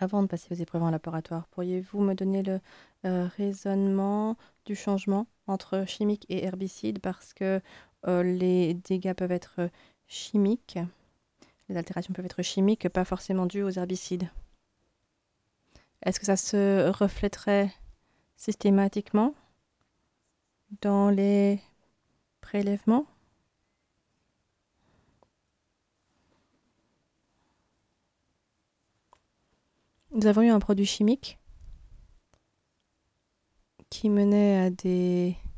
Avant de passer aux épreuves en laboratoire, pourriez-vous me donner le raisonnement du changement entre chimique et herbicide parce que les dégâts peuvent être chimiques, les altérations peuvent être chimiques, pas forcément dues aux herbicides. Est-ce que ça se reflèterait systématiquement dans les prélèvements? Nous avons eu un produit chimique qui menait à des